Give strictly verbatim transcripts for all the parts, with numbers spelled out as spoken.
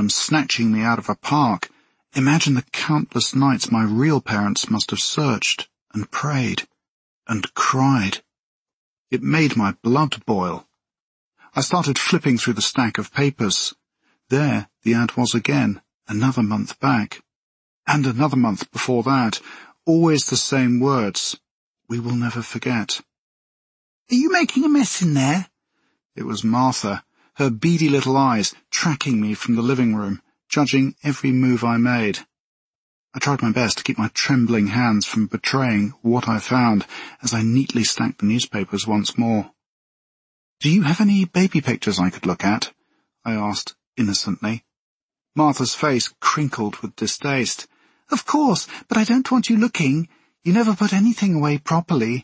and snatching me out of a park. Imagine the countless nights my real parents must have searched and prayed and cried. It made my blood boil. I started flipping through the stack of papers. There the ad was again, another month back. And another month before that, always the same words. We will never forget. Are you making a mess in there? It was Martha, her beady little eyes tracking me from the living room, judging every move I made. I tried my best to keep my trembling hands from betraying what I found as I neatly stacked the newspapers once more. Do you have any baby pictures I could look at? I asked innocently. Martha's face crinkled with distaste. Of course, but I don't want you looking. You never put anything away properly.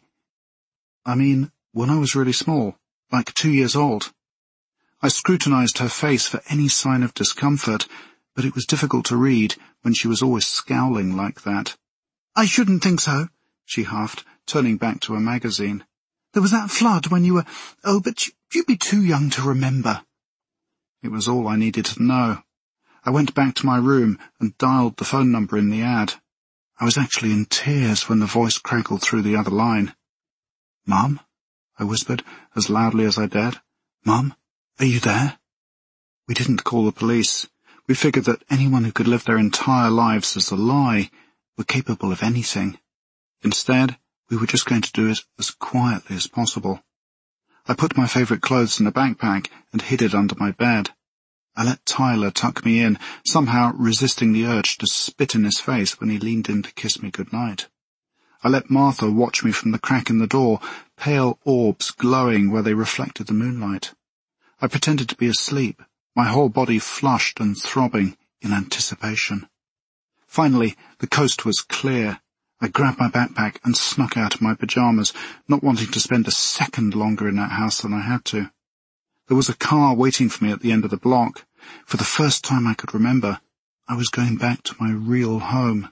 I mean, when I was really small, like two years old. I scrutinized her face for any sign of discomfort, but it was difficult to read when she was always scowling like that. I shouldn't think so, she huffed, turning back to a magazine. There was that flood when you were... Oh, but you'd be too young to remember. It was all I needed to know. I went back to my room and dialed the phone number in the ad. I was actually in tears when the voice crackled through the other line. Mum? I whispered, as loudly as I dared. Mum, are you there? We didn't call the police. We figured that anyone who could live their entire lives as a lie were capable of anything. Instead, we were just going to do it as quietly as possible. I put my favourite clothes in a backpack and hid it under my bed. I let Tyler tuck me in, somehow resisting the urge to spit in his face when he leaned in to kiss me goodnight. I let Martha watch me from the crack in the door, pale orbs glowing where they reflected the moonlight. I pretended to be asleep, my whole body flushed and throbbing in anticipation. Finally, the coast was clear. I grabbed my backpack and snuck out of my pyjamas, not wanting to spend a second longer in that house than I had to. There was a car waiting for me at the end of the block. For the first time I could remember, I was going back to my real home.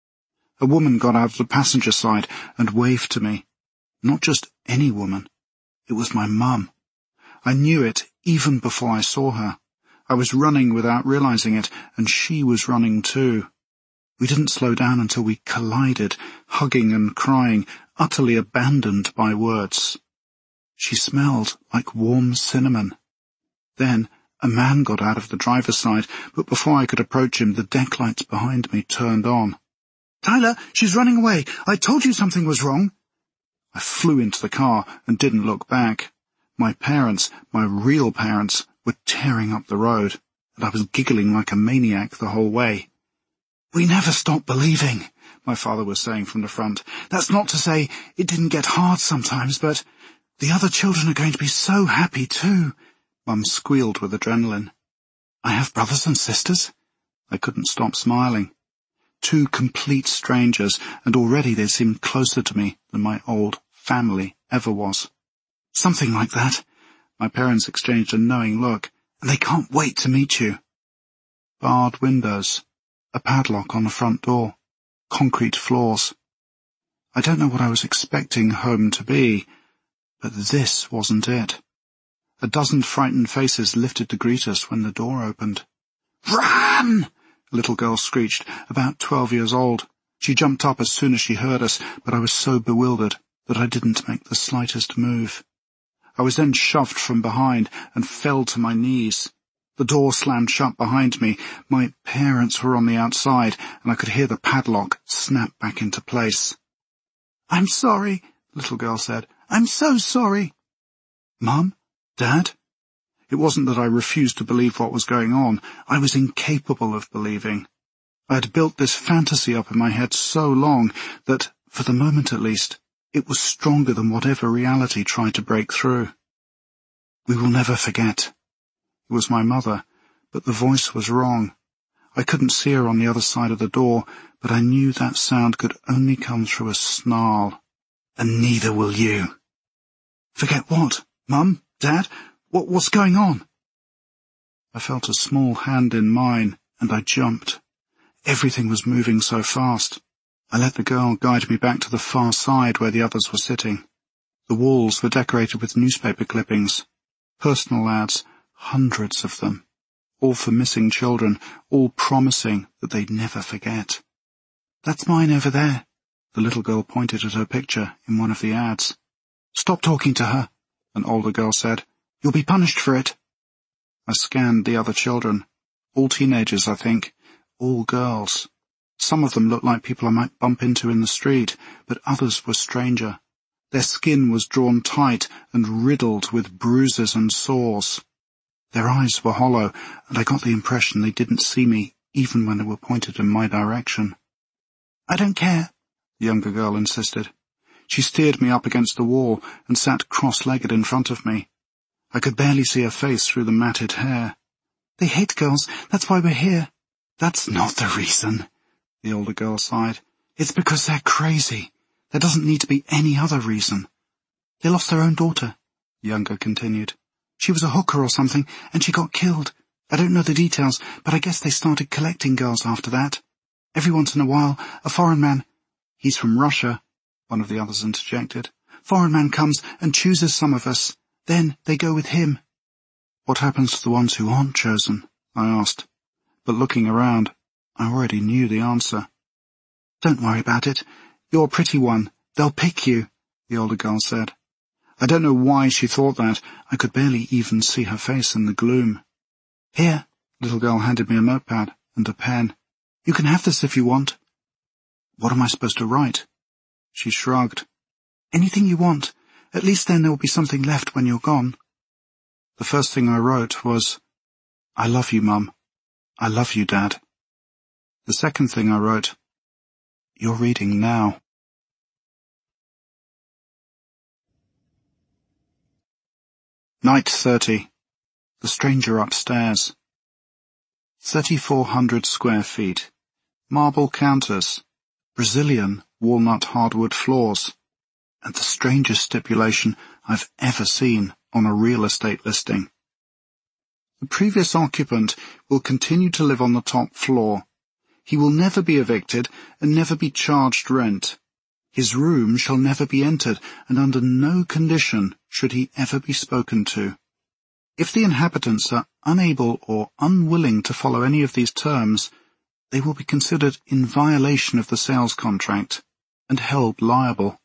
A woman got out of the passenger side and waved to me. Not just any woman. It was my mum. I knew it even before I saw her. I was running without realizing it, and she was running too. We didn't slow down until we collided, hugging and crying, utterly abandoned by words. She smelled like warm cinnamon. Then a man got out of the driver's side, but before I could approach him, the deck lights behind me turned on. Tyler, she's running away. I told you something was wrong. I flew into the car and didn't look back. My parents, my real parents, were tearing up the road, and I was giggling like a maniac the whole way. We never stopped believing, my father was saying from the front. That's not to say it didn't get hard sometimes, but the other children are going to be so happy too. Mum squealed with adrenaline. I have brothers and sisters. I couldn't stop smiling. Two complete strangers, and already they seemed closer to me than my old family ever was. Something like that. My parents exchanged a knowing look. And they can't wait to meet you. Barred windows, a padlock on the front door, concrete floors. I don't know what I was expecting home to be, but this wasn't it. A dozen frightened faces lifted to greet us when the door opened. Run! A little girl screeched, about twelve years old. She jumped up as soon as she heard us, but I was so bewildered that I didn't make the slightest move. I was then shoved from behind and fell to my knees. The door slammed shut behind me. My parents were on the outside, and I could hear the padlock snap back into place. I'm sorry, the little girl said. I'm so sorry. Mum? Dad? It wasn't that I refused to believe what was going on. I was incapable of believing. I had built this fantasy up in my head so long that, for the moment at least, it was stronger than whatever reality tried to break through. We will never forget. It was my mother, but the voice was wrong. I couldn't see her on the other side of the door, but I knew that sound could only come through a snarl. And neither will you. Forget what? Mum? Dad? What, what's going on? I felt a small hand in mine, and I jumped. Everything was moving so fast. I let the girl guide me back to the far side where the others were sitting. The walls were decorated with newspaper clippings, personal ads, hundreds of them, all for missing children, all promising that they'd never forget. "That's mine over there." The little girl pointed at her picture in one of the ads. "Stop talking to her," an older girl said. "You'll be punished for it." I scanned the other children. All teenagers, I think. All girls. Some of them looked like people I might bump into in the street, but others were stranger. Their skin was drawn tight and riddled with bruises and sores. Their eyes were hollow, and I got the impression they didn't see me, even when they were pointed in my direction. "I don't care," the younger girl insisted. She steered me up against the wall and sat cross-legged in front of me. I could barely see her face through the matted hair. "They hate girls, that's why we're here." "That's not the reason," the older girl sighed. "It's because they're crazy. There doesn't need to be any other reason." "They lost their own daughter," the younger continued. "She was a hooker or something, and she got killed. I don't know the details, but I guess they started collecting girls after that. Every once in a while, a foreign man—" "He's from Russia," one of the others interjected. "Foreign man comes and chooses some of us. Then they go with him." "What happens to the ones who aren't chosen?" I asked. But looking around, I already knew the answer. "Don't worry about it. You're a pretty one. They'll pick you," the older girl said. I don't know why she thought that. I could barely even see her face in the gloom. "Here," the little girl handed me a notepad and a pen. "You can have this if you want." "What am I supposed to write?" She shrugged. "Anything you want. At least then there will be something left when you're gone." The first thing I wrote was, "I love you, Mum. I love you, Dad." The second thing I wrote, "You're reading now." Night thirty. The stranger upstairs. Thirty-four hundred square feet. Marble counters. Brazilian walnut hardwood floors. And the strangest stipulation I've ever seen on a real estate listing. The previous occupant will continue to live on the top floor. He will never be evicted and never be charged rent. His room shall never be entered, and under no condition should he ever be spoken to. If the inhabitants are unable or unwilling to follow any of these terms, they will be considered in violation of the sales contract and held liable.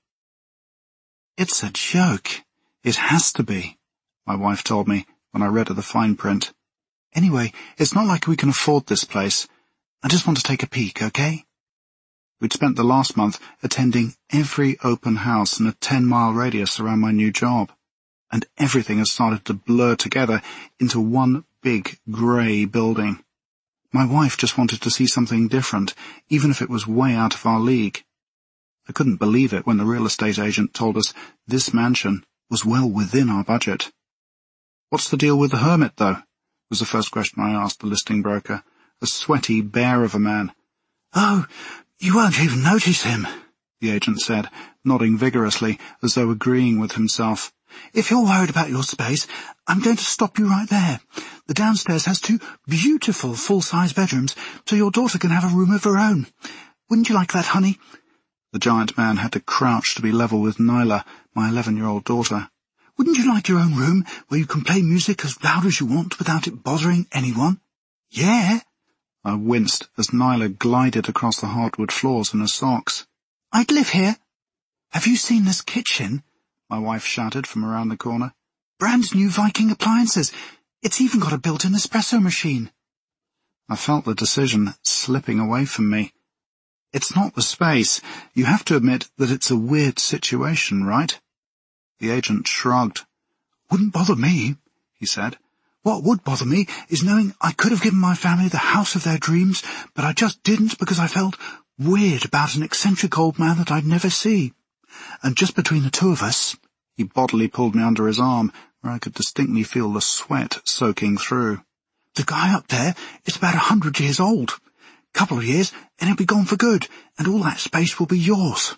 "It's a joke. It has to be," my wife told me when I read her the fine print. "Anyway, it's not like we can afford this place. I just want to take a peek, okay?" We'd spent the last month attending every open house in a ten-mile radius around my new job, and everything had started to blur together into one big grey building. My wife just wanted to see something different, even if it was way out of our league. I couldn't believe it when the real estate agent told us this mansion was well within our budget. "What's the deal with the hermit, though?" was the first question I asked the listing broker, a sweaty bear of a man. "Oh, you won't even notice him," the agent said, nodding vigorously as though agreeing with himself. "If you're worried about your space, I'm going to stop you right there. The downstairs has two beautiful full-size bedrooms, so your daughter can have a room of her own. Wouldn't you like that, honey?" The giant man had to crouch to be level with Nyla, my eleven-year-old daughter. "Wouldn't you like your own room, where you can play music as loud as you want without it bothering anyone?" "Yeah." I winced as Nyla glided across the hardwood floors in her socks. "I'd live here." "Have you seen this kitchen?" my wife shouted from around the corner. "Brand new Viking appliances. It's even got a built-in espresso machine." I felt the decision slipping away from me. "It's not the space. You have to admit that it's a weird situation, right?" The agent shrugged. "Wouldn't bother me," he said. "What would bother me is knowing I could have given my family the house of their dreams, but I just didn't because I felt weird about an eccentric old man that I'd never see. And just between the two of us—" He bodily pulled me under his arm, where I could distinctly feel the sweat soaking through. "The guy up there is about a hundred years old. Couple of years, and he'll be gone for good, and all that space will be yours."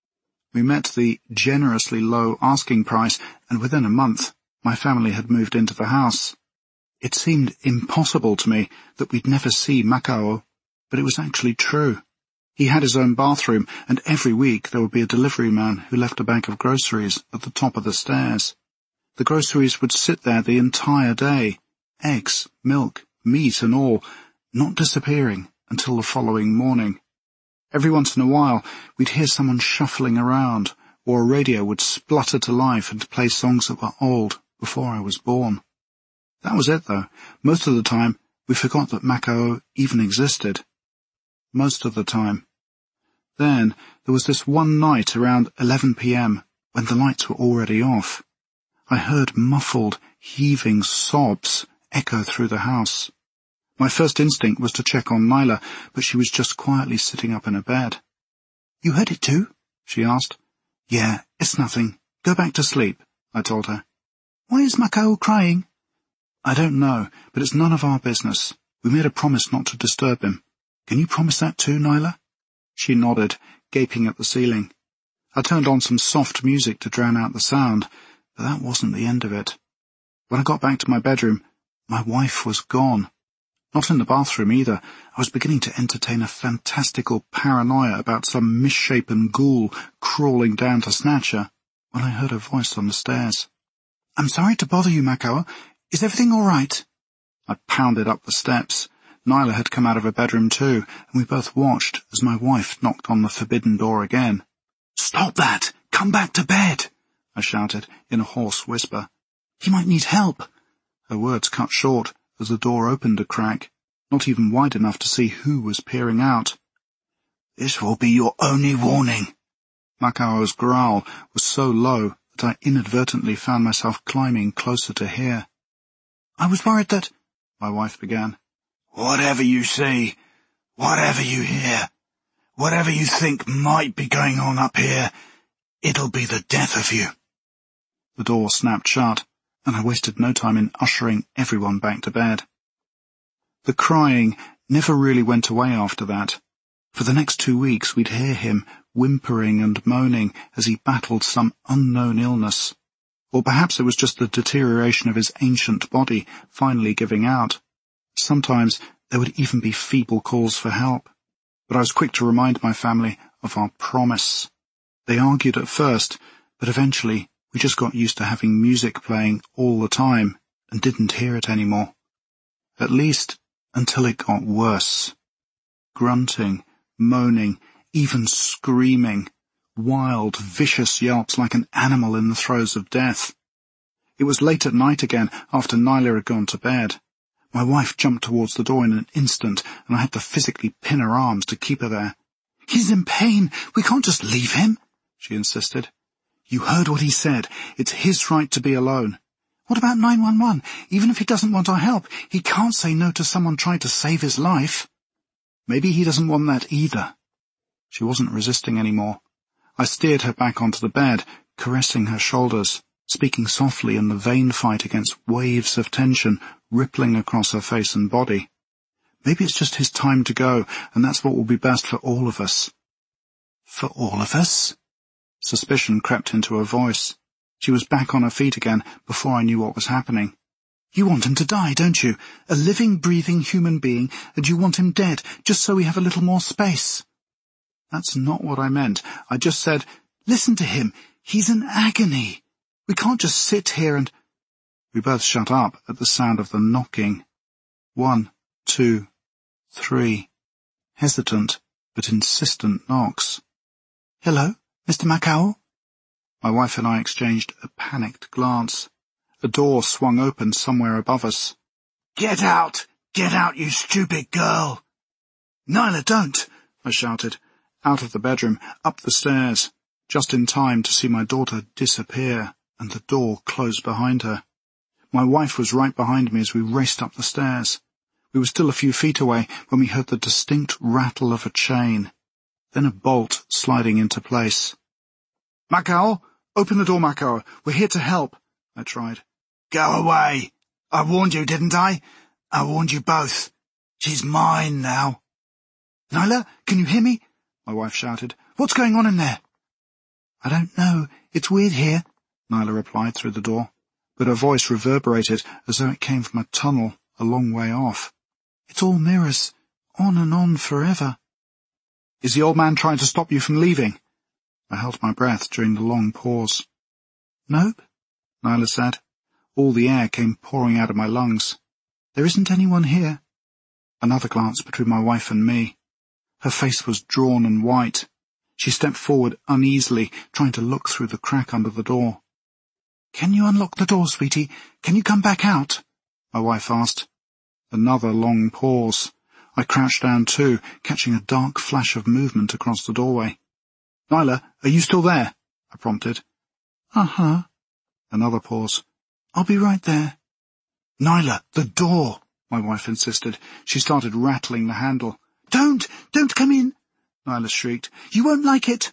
We met the generously low asking price, and within a month, my family had moved into the house. It seemed impossible to me that we'd never see Macao, but it was actually true. He had his own bathroom, and every week there would be a delivery man who left a bag of groceries at the top of the stairs. The groceries would sit there the entire day. Eggs, milk, meat and all, not disappearing until the following morning. Every once in a while, we'd hear someone shuffling around, or a radio would splutter to life and play songs that were old, before I was born. That was it, though. Most of the time, we forgot that Makao even existed. Most of the time. Then, there was this one night around eleven p m, when the lights were already off. I heard muffled, heaving sobs echo through the house. My first instinct was to check on Nyla, but she was just quietly sitting up in her bed. "You heard it too?" she asked. "Yeah, it's nothing. Go back to sleep," I told her. "Why is Makao crying?" "I don't know, but it's none of our business. We made a promise not to disturb him. Can you promise that too, Nyla?" She nodded, gaping at the ceiling. I turned on some soft music to drown out the sound, but that wasn't the end of it. When I got back to my bedroom, my wife was gone. Not in the bathroom either. I was beginning to entertain a fantastical paranoia about some misshapen ghoul crawling down to snatch her, when I heard a voice on the stairs. "I'm sorry to bother you, Makao. Is everything all right?" I pounded up the steps. Nyla had come out of her bedroom too, and we both watched as my wife knocked on the forbidden door again. "Stop that! Come back to bed!" I shouted in a hoarse whisper. "He might need help." Her words cut short as the door opened a crack, not even wide enough to see who was peering out. "This will be your only warning." Makao's growl was so low that I inadvertently found myself climbing closer to hear. "I was worried that—" my wife began. "Whatever you see, whatever you hear, whatever you think might be going on up here, it'll be the death of you." The door snapped shut, and I wasted no time in ushering everyone back to bed. The crying never really went away after that. For the next two weeks we'd hear him whimpering and moaning as he battled some unknown illness. Or perhaps it was just the deterioration of his ancient body finally giving out. Sometimes there would even be feeble calls for help. But I was quick to remind my family of our promise. They argued at first, but eventually we just got used to having music playing all the time and didn't hear it anymore. At least until it got worse. Grunting, moaning, even screaming. Wild, vicious yelps like an animal in the throes of death. It was late at night again after Nyla had gone to bed. My wife jumped towards the door in an instant, and I had to physically pin her arms to keep her there. "He's in pain. We can't just leave him," she insisted. "You heard what he said. It's his right to be alone." "What about nine one one? Even if he doesn't want our help, he can't say no to someone trying to save his life." "Maybe he doesn't want that either." She wasn't resisting anymore. I steered her back onto the bed, caressing her shoulders, speaking softly in the vain fight against waves of tension rippling across her face and body. Maybe it's just his time to go, and that's what will be best for all of us. For all of us? Suspicion crept into her voice. She was back on her feet again before I knew what was happening. "You want him to die, don't you? A living, breathing human being, and you want him dead, just so we have a little more space." "That's not what I meant. I just said, listen to him. He's in agony. We can't just sit here and—" We both shut up at the sound of the knocking. One, two, three. Hesitant, but insistent knocks. "Hello, Mister Makao?" My wife and I exchanged a panicked glance. A door swung open somewhere above us. "Get out! Get out, you stupid girl!" "Nyla, don't!" I shouted. Out of the bedroom, up the stairs, just in time to see my daughter disappear and the door close behind her. My wife was right behind me as we raced up the stairs. We were still a few feet away when we heard the distinct rattle of a chain, then a bolt sliding into place. "Makao! Open the door, Makao! We're here to help!" I tried. "Go away! I warned you, didn't I? I warned you both. She's mine now." "Nyla, can you hear me?" my wife shouted. "What's going on in there?" "I don't know. It's weird here," Nyla replied through the door, but her voice reverberated as though it came from a tunnel a long way off. "It's all mirrors, on and on forever." "Is the old man trying to stop you from leaving?" I held my breath during the long pause. "Nope," Nyla said. All the air came pouring out of my lungs. There isn't anyone here. Another glance between my wife and me. Her face was drawn and white. She stepped forward uneasily, trying to look through the crack under the door. Can you unlock the door, sweetie? Can you come back out? My wife asked. Another long pause. I crouched down too, catching a dark flash of movement across the doorway. Nyla, are you still there? I prompted. Uh-huh. Another pause. I'll be right there. Nyla, the door, my wife insisted. She started rattling the handle. Don't! Don't come in! Nyla shrieked. You won't like it!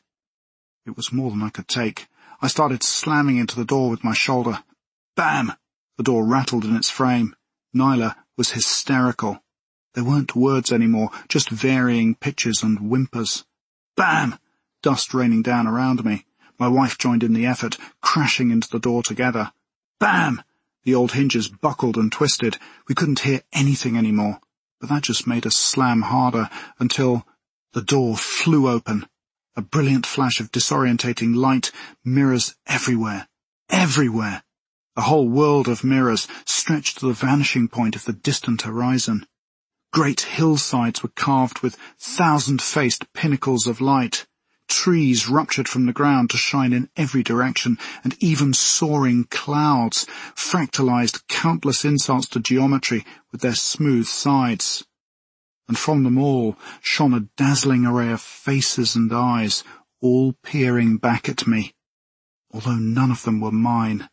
It was more than I could take. I started slamming into the door with my shoulder. Bam! The door rattled in its frame. Nyla was hysterical. There weren't words anymore, just varying pitches and whimpers. Bam! Dust raining down around me. My wife joined in the effort, crashing into the door together. Bam! The old hinges buckled and twisted. We couldn't hear anything anymore, but that just made us slam harder until the door flew open. A brilliant flash of disorientating light, mirrors everywhere. Everywhere! A whole world of mirrors stretched to the vanishing point of the distant horizon. Great hillsides were carved with thousand-faced pinnacles of light. Trees ruptured from the ground to shine in every direction, and even soaring clouds fractalized countless insults to geometry with their smooth sides. And from them all shone a dazzling array of faces and eyes, all peering back at me, although none of them were mine.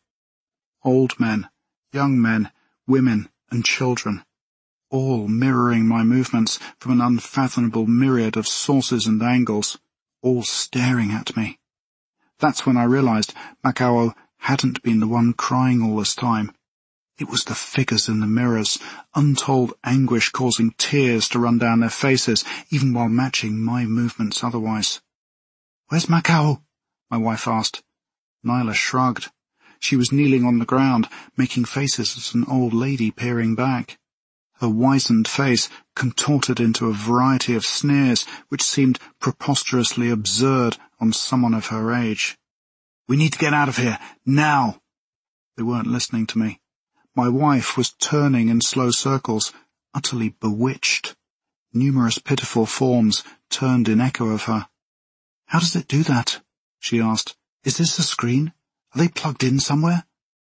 Old men, young men, women and children, all mirroring my movements from an unfathomable myriad of sources and angles, all staring at me. That's when I realized Makao hadn't been the one crying all this time. It was the figures in the mirrors, untold anguish causing tears to run down their faces, even while matching my movements otherwise. Where's Makao? My wife asked. Nyla shrugged. She was kneeling on the ground, making faces at an old lady peering back. Her wizened face contorted into a variety of sneers which seemed preposterously absurd on someone of her age. We need to get out of here, now! They weren't listening to me. My wife was turning in slow circles, utterly bewitched. Numerous pitiful forms turned in echo of her. How does it do that? She asked. Is this a screen? Are they plugged in somewhere?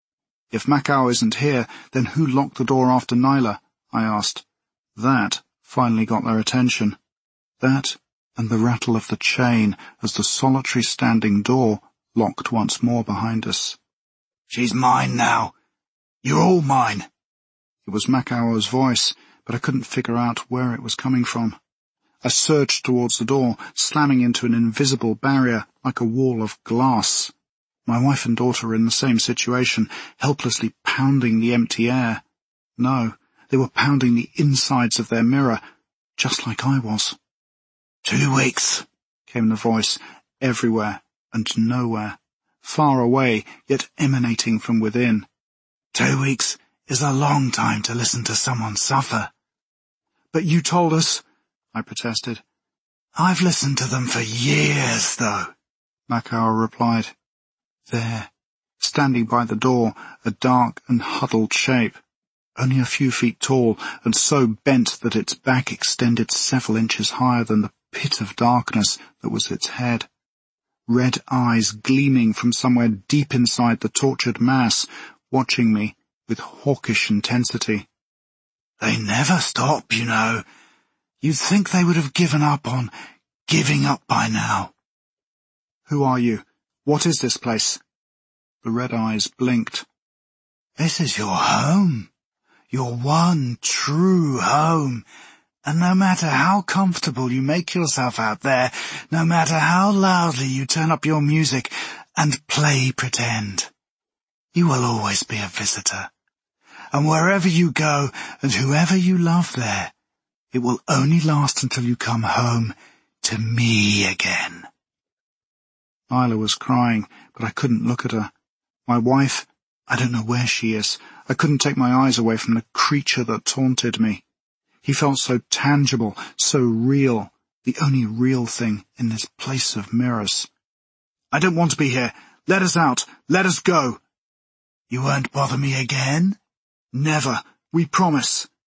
If Makao isn't here, then who locked the door after Nyla? I asked. That finally got their attention. That and the rattle of the chain as the solitary standing door locked once more behind us. She's mine now. You're all mine. It was Makao's voice, but I couldn't figure out where it was coming from. I surged towards the door, slamming into an invisible barrier like a wall of glass. My wife and daughter were in the same situation, helplessly pounding the empty air. No, they were pounding the insides of their mirror, just like I was. Two weeks, came the voice, everywhere and nowhere, far away, yet emanating from within. Two weeks is a long time to listen to someone suffer. But you told us, I protested. I've listened to them for years, though, Makao replied. There, standing by the door, a dark and huddled shape, only a few feet tall and so bent that its back extended several inches higher than the pit of darkness that was its head. Red eyes gleaming from somewhere deep inside the tortured mass, watching me with hawkish intensity. They never stop, you know. You'd think they would have given up on giving up by now. Who are you? What is this place? The red eyes blinked. This is your home. Your one true home. And no matter how comfortable you make yourself out there, no matter how loudly you turn up your music and play pretend, you will always be a visitor. And wherever you go and whoever you love there, it will only last until you come home to me again. Nyla was crying, but I couldn't look at her. My wife, I don't know where she is. I couldn't take my eyes away from the creature that taunted me. He felt so tangible, so real, the only real thing in this place of mirrors. I don't want to be here. Let us out. Let us go. You won't bother me again? Never. We promise.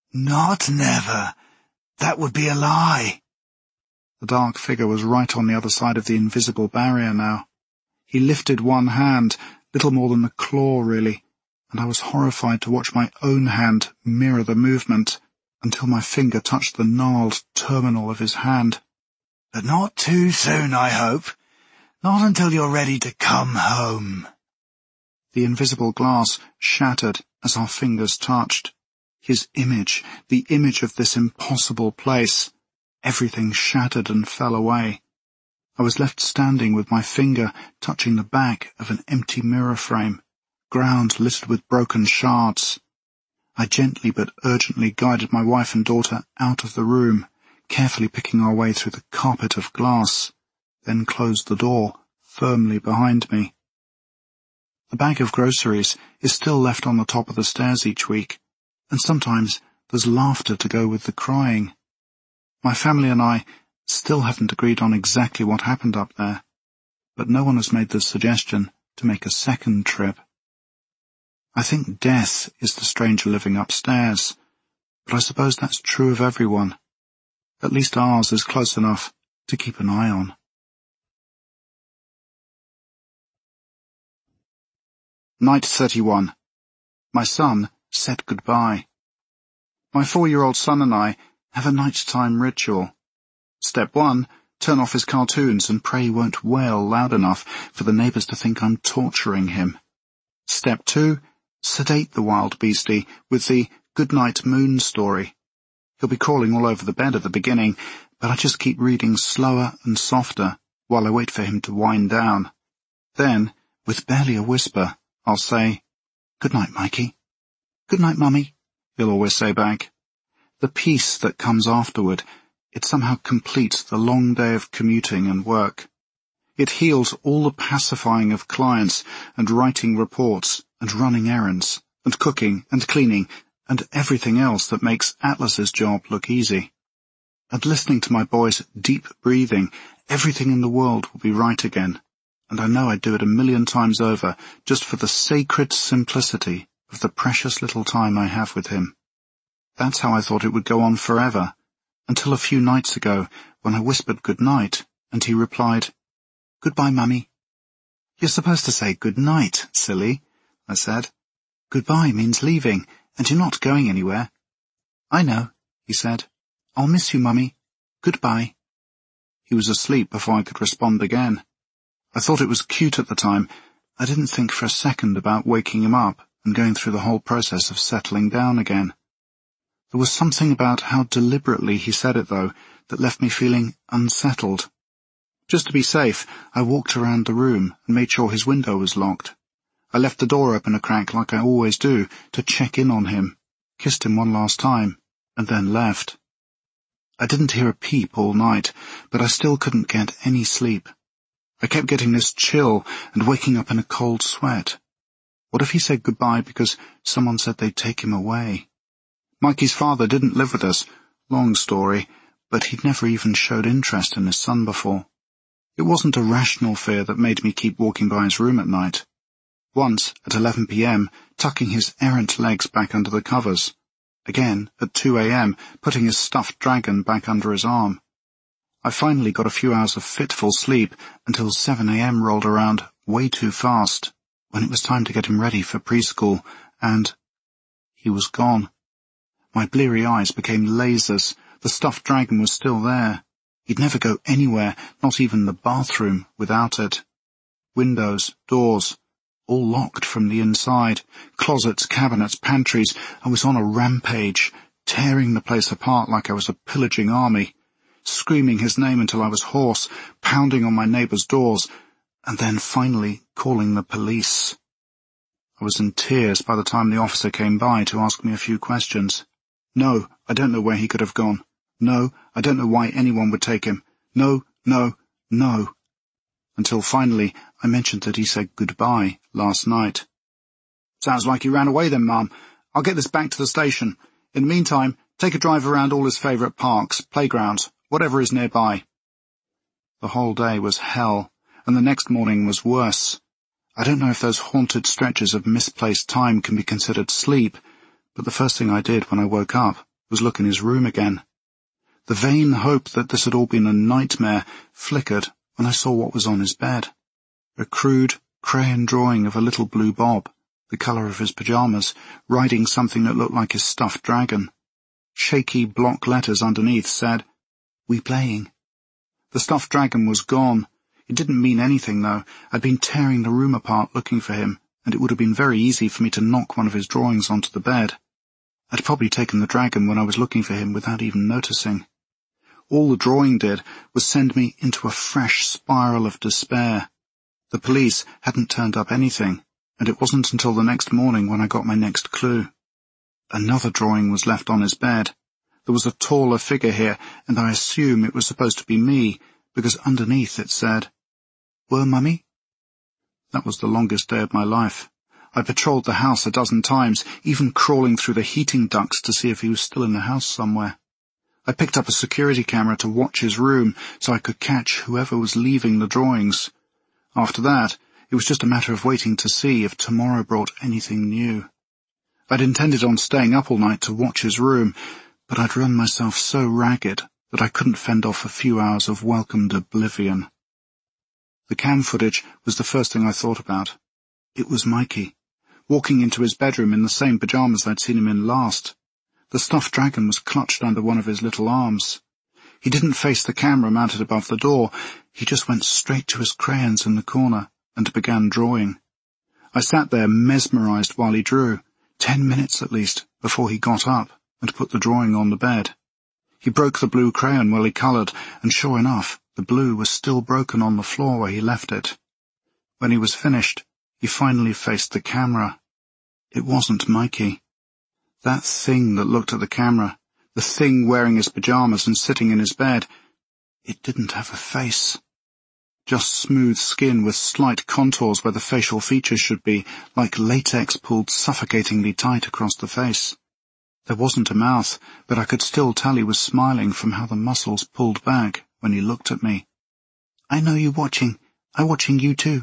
Not never. That would be a lie. The dark figure was right on the other side of the invisible barrier now. He lifted one hand, little more than a claw really, and I was horrified to watch my own hand mirror the movement until my finger touched the gnarled terminal of his hand. But not too soon, I hope. Not until you're ready to come home. The invisible glass shattered as our fingers touched. His image, the image of this impossible place, everything shattered and fell away. I was left standing with my finger touching the back of an empty mirror frame, ground littered with broken shards. I gently but urgently guided my wife and daughter out of the room, carefully picking our way through the carpet of glass, then closed the door firmly behind me. The bag of groceries is still left on the top of the stairs each week, and sometimes there's laughter to go with the crying. My family and I still haven't agreed on exactly what happened up there, but no one has made the suggestion to make a second trip. I think death is the stranger living upstairs, but I suppose that's true of everyone. At least ours is close enough to keep an eye on. Night thirty-one. My son said goodbye. My four-year-old son and I have a nighttime ritual. Step one, turn off his cartoons and pray he won't wail loud enough for the neighbours to think I'm torturing him. Step two, sedate the wild beastie with the Goodnight Moon story. He'll be crawling all over the bed at the beginning, but I just keep reading slower and softer while I wait for him to wind down. Then, with barely a whisper, I'll say, "Good night, Mikey." "Good night, Mummy," he'll always say back. The peace that comes afterward, it somehow completes the long day of commuting and work. It heals all the pacifying of clients and writing reports and running errands and cooking and cleaning and everything else that makes Atlas's job look easy. And listening to my boy's deep breathing, everything in the world will be right again, and I know I'd do it a million times over just for the sacred simplicity of the precious little time I have with him. That's how I thought it would go on forever, until a few nights ago when I whispered good night, and he replied, "Goodbye, Mummy." "You're supposed to say good night, silly," I said. "Goodbye means leaving, and you're not going anywhere." "I know," he said. "I'll miss you, Mummy. Goodbye." He was asleep before I could respond again. I thought it was cute at the time. I didn't think for a second about waking him up and going through the whole process of settling down again. There was something about how deliberately he said it, though, that left me feeling unsettled. Just to be safe, I walked around the room and made sure his window was locked. I left the door open a crack like I always do to check in on him, kissed him one last time, and then left. I didn't hear a peep all night, but I still couldn't get any sleep. I kept getting this chill and waking up in a cold sweat. What if he said goodbye because someone said they'd take him away? Mikey's father didn't live with us, long story, but he'd never even showed interest in his son before. It wasn't a rational fear that made me keep walking by his room at night. Once, at eleven p.m., tucking his errant legs back under the covers. Again, at two a.m., putting his stuffed dragon back under his arm. I finally got a few hours of fitful sleep until seven a.m. rolled around way too fast, when it was time to get him ready for preschool, and he was gone. My bleary eyes became lasers. The stuffed dragon was still there. He'd never go anywhere, not even the bathroom, without it. Windows, doors, all locked from the inside. Closets, cabinets, pantries. I was on a rampage, tearing the place apart like I was a pillaging army, screaming his name until I was hoarse, pounding on my neighbours' doors, and then finally calling the police. I was in tears by the time the officer came by to ask me a few questions. No, I don't know where he could have gone. No, I don't know why anyone would take him. No, no, no. Until finally I mentioned that he said goodbye last night. "Sounds like he ran away then, Mum. I'll get this back to the station. In the meantime, take a drive around all his favourite parks, playgrounds, whatever is nearby." The whole day was hell, and the next morning was worse. I don't know if those haunted stretches of misplaced time can be considered sleep, but the first thing I did when I woke up was look in his room again. The vain hope that this had all been a nightmare flickered when I saw what was on his bed. A crude crayon drawing of a little blue bob, the colour of his pyjamas, riding something that looked like his stuffed dragon. Shaky block letters underneath said, "We playing." The stuffed dragon was gone. It didn't mean anything, though. I'd been tearing the room apart looking for him, and it would have been very easy for me to knock one of his drawings onto the bed. I'd probably taken the dragon when I was looking for him without even noticing. All the drawing did was send me into a fresh spiral of despair. The police hadn't turned up anything, and it wasn't until the next morning when I got my next clue. Another drawing was left on his bed. There was a taller figure here, and I assume it was supposed to be me, because underneath it said, "Were, Mummy?" That was the longest day of my life. I patrolled the house a dozen times, even crawling through the heating ducts to see if he was still in the house somewhere. I picked up a security camera to watch his room so I could catch whoever was leaving the drawings. After that, it was just a matter of waiting to see if tomorrow brought anything new. I'd intended on staying up all night to watch his room, but I'd run myself so ragged that I couldn't fend off a few hours of welcomed oblivion. The cam footage was the first thing I thought about. It was Mikey, walking into his bedroom in the same pyjamas I'd seen him in last. The stuffed dragon was clutched under one of his little arms. He didn't face the camera mounted above the door. He just went straight to his crayons in the corner and began drawing. I sat there mesmerized while he drew, ten minutes at least, before he got up and put the drawing on the bed. He broke the blue crayon while he coloured, and sure enough, the blue was still broken on the floor where he left it. When he was finished, he finally faced the camera. It wasn't Mikey. That thing that looked at the camera, the thing wearing his pyjamas and sitting in his bed, it didn't have a face. Just smooth skin with slight contours where the facial features should be, like latex pulled suffocatingly tight across the face. There wasn't a mouth, but I could still tell he was smiling from how the muscles pulled back when he looked at me. "I know you watching. I'm watching you too."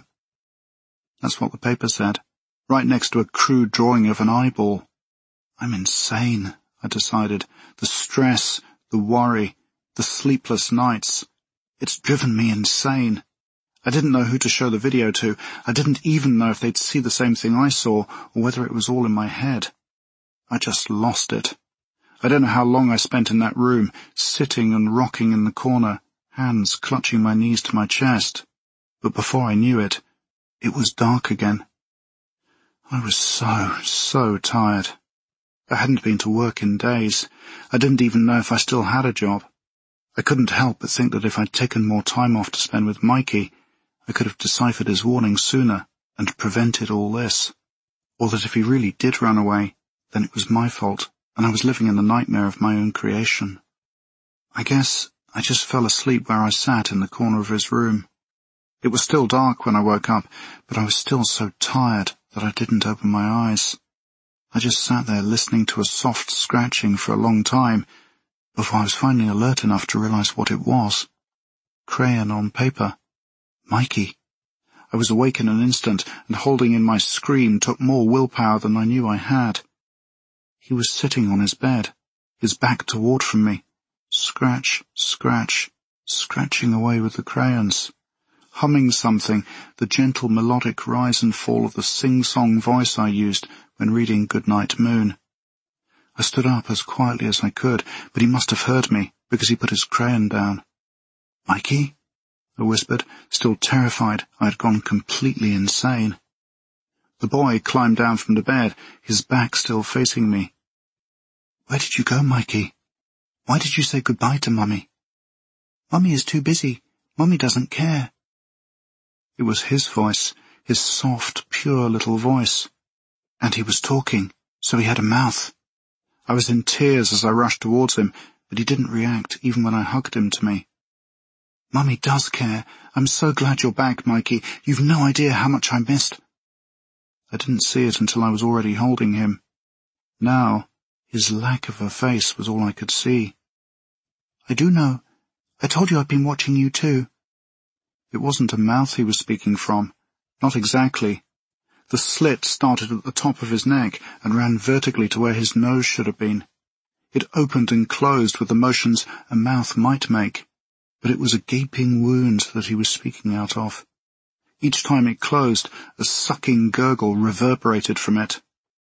That's what the paper said, right next to a crude drawing of an eyeball. I'm insane, I decided. The stress, the worry, the sleepless nights. It's driven me insane. I didn't know who to show the video to. I didn't even know if they'd see the same thing I saw, or whether it was all in my head. I just lost it. I don't know how long I spent in that room, sitting and rocking in the corner, hands clutching my knees to my chest. But before I knew it, it was dark again. I was so, so tired. I hadn't been to work in days. I didn't even know if I still had a job. I couldn't help but think that if I'd taken more time off to spend with Mikey, I could have deciphered his warning sooner and prevented all this. Or that if he really did run away, then it was my fault, and I was living in the nightmare of my own creation. I guess I just fell asleep where I sat in the corner of his room. It was still dark when I woke up, but I was still so tired that I didn't open my eyes. I just sat there listening to a soft scratching for a long time before I was finally alert enough to realize what it was. Crayon on paper. Mikey. I was awake in an instant, and holding in my scream took more willpower than I knew I had. He was sitting on his bed, his back toward from me. Scratch, scratch, scratching away with the crayons. Humming something, the gentle melodic rise and fall of the sing-song voice I used when reading Goodnight Moon. I stood up as quietly as I could, but he must have heard me, because he put his crayon down. "Mikey?" I whispered, still terrified I had gone completely insane. The boy climbed down from the bed, his back still facing me. "Where did you go, Mikey? Why did you say goodbye to Mummy?" "Mummy is too busy. Mummy doesn't care." It was his voice, his soft, pure little voice. And he was talking, so he had a mouth. I was in tears as I rushed towards him, but he didn't react even when I hugged him to me. "Mummy does care. I'm so glad you're back, Mikey. You've no idea how much I missed." I didn't see it until I was already holding him. Now, his lack of a face was all I could see. "I do know. I told you I've been watching you too." It wasn't a mouth he was speaking from. Not exactly. The slit started at the top of his neck and ran vertically to where his nose should have been. It opened and closed with the motions a mouth might make, but it was a gaping wound that he was speaking out of. Each time it closed, a sucking gurgle reverberated from it.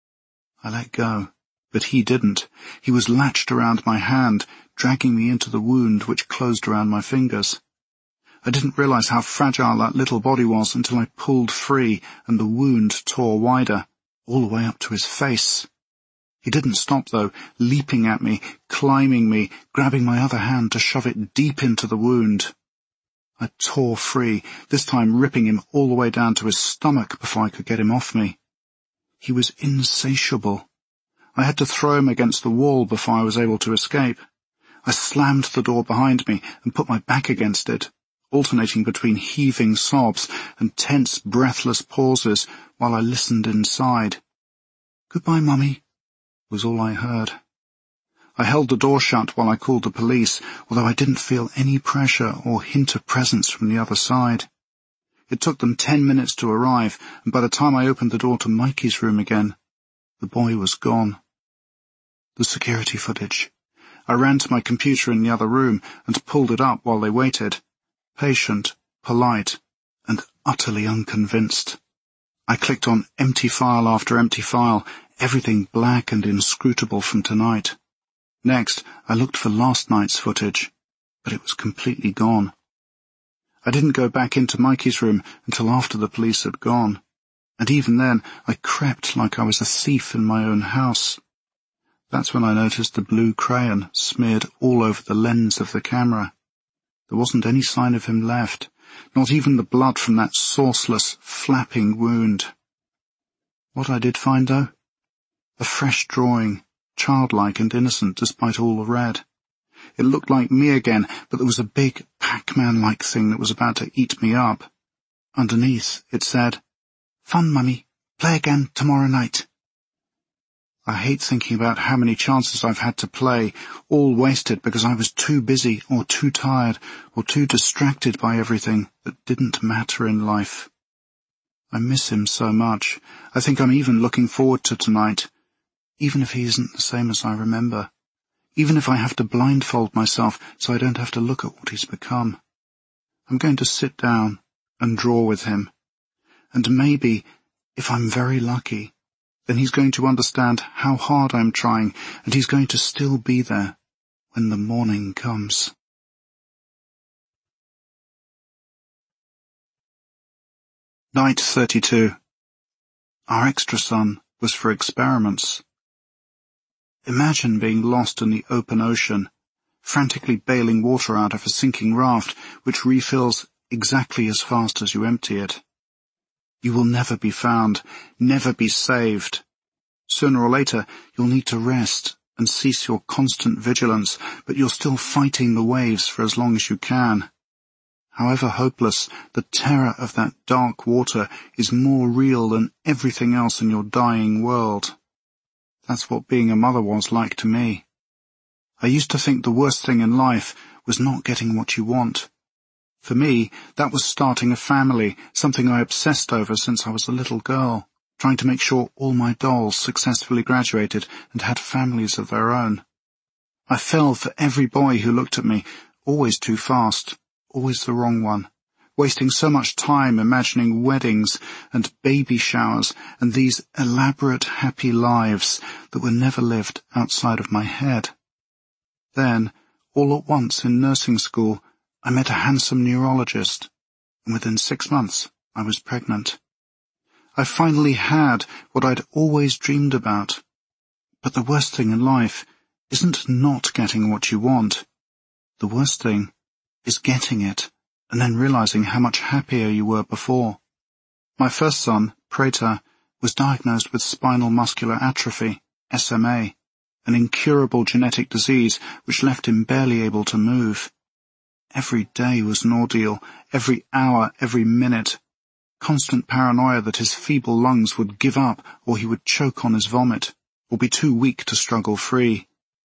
I let go, but he didn't. He was latched around my hand, dragging me into the wound which closed around my fingers. I didn't realize how fragile that little body was until I pulled free and the wound tore wider, all the way up to his face. He didn't stop, though, leaping at me, climbing me, grabbing my other hand to shove it deep into the wound. I tore free, this time ripping him all the way down to his stomach before I could get him off me. He was insatiable. I had to throw him against the wall before I was able to escape. I slammed the door behind me and put my back against it, alternating between heaving sobs and tense, breathless pauses while I listened inside. "Goodbye, Mummy," was all I heard. I held the door shut while I called the police, although I didn't feel any pressure or hint of presence from the other side. It took them ten minutes to arrive, and by the time I opened the door to Mikey's room again, the boy was gone. The security footage. I ran to my computer in the other room and pulled it up while they waited, patient, polite, and utterly unconvinced. I clicked on empty file after empty file, everything black and inscrutable from tonight. Next, I looked for last night's footage, but it was completely gone. I didn't go back into Mikey's room until after the police had gone, and even then I crept like I was a thief in my own house. That's when I noticed the blue crayon smeared all over the lens of the camera. There wasn't any sign of him left, not even the blood from that sourceless, flapping wound. What I did find, though? A fresh drawing, childlike and innocent despite all the red. It looked like me again, but there was a big Pac-Man-like thing that was about to eat me up. Underneath, it said, "Fun, Mummy. Play again tomorrow night." I hate thinking about how many chances I've had to play, all wasted because I was too busy or too tired or too distracted by everything that didn't matter in life. I miss him so much. I think I'm even looking forward to tonight, even if he isn't the same as I remember, even if I have to blindfold myself so I don't have to look at what he's become. I'm going to sit down and draw with him, and maybe, if I'm very lucky, then he's going to understand how hard I'm trying, and he's going to still be there when the morning comes. Night thirty-two. Our extra sun was for experiments. Imagine being lost in the open ocean, frantically bailing water out of a sinking raft which refills exactly as fast as you empty it. You will never be found, never be saved. Sooner or later, you'll need to rest and cease your constant vigilance, but you're still fighting the waves for as long as you can. However hopeless, the terror of that dark water is more real than everything else in your dying world. That's what being a mother was like to me. I used to think the worst thing in life was not getting what you want. For me, that was starting a family, something I obsessed over since I was a little girl, trying to make sure all my dolls successfully graduated and had families of their own. I fell for every boy who looked at me, always too fast, always the wrong one, wasting so much time imagining weddings and baby showers and these elaborate happy lives that were never lived outside of my head. Then, all at once in nursing school, I met a handsome neurologist, and within six months I was pregnant. I finally had what I'd always dreamed about. But the worst thing in life isn't not getting what you want. The worst thing is getting it, and then realizing how much happier you were before. My first son, Prater, was diagnosed with spinal muscular atrophy, S M A, an incurable genetic disease which left him barely able to move. Every day was an ordeal, every hour, every minute. Constant paranoia that his feeble lungs would give up or he would choke on his vomit, or be too weak to struggle free.